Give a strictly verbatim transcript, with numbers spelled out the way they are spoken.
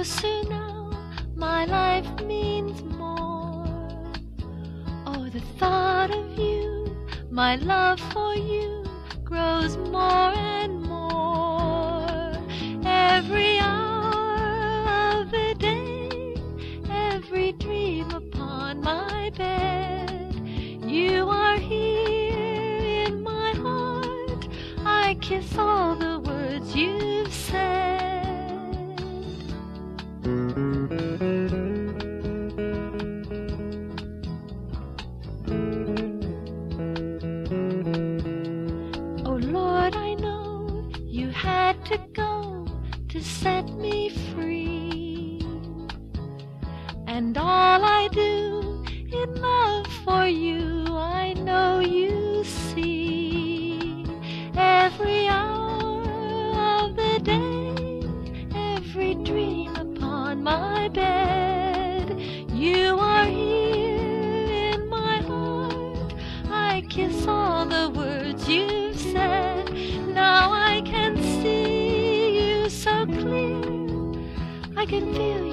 closer now, my life means more. Oh, the thought of you, my love for you, grows more and more. Every hour of the day, every dream upon my bed, you are here in my heart. I kiss all the words you've said. Oh Lord, I know you had to go to set me free, and all I do in love for you, I know you see. Every hour of the day, every dream upon my bed, you are here in my heart. I kiss all the words you've said. Now I can see you so clear, I can feel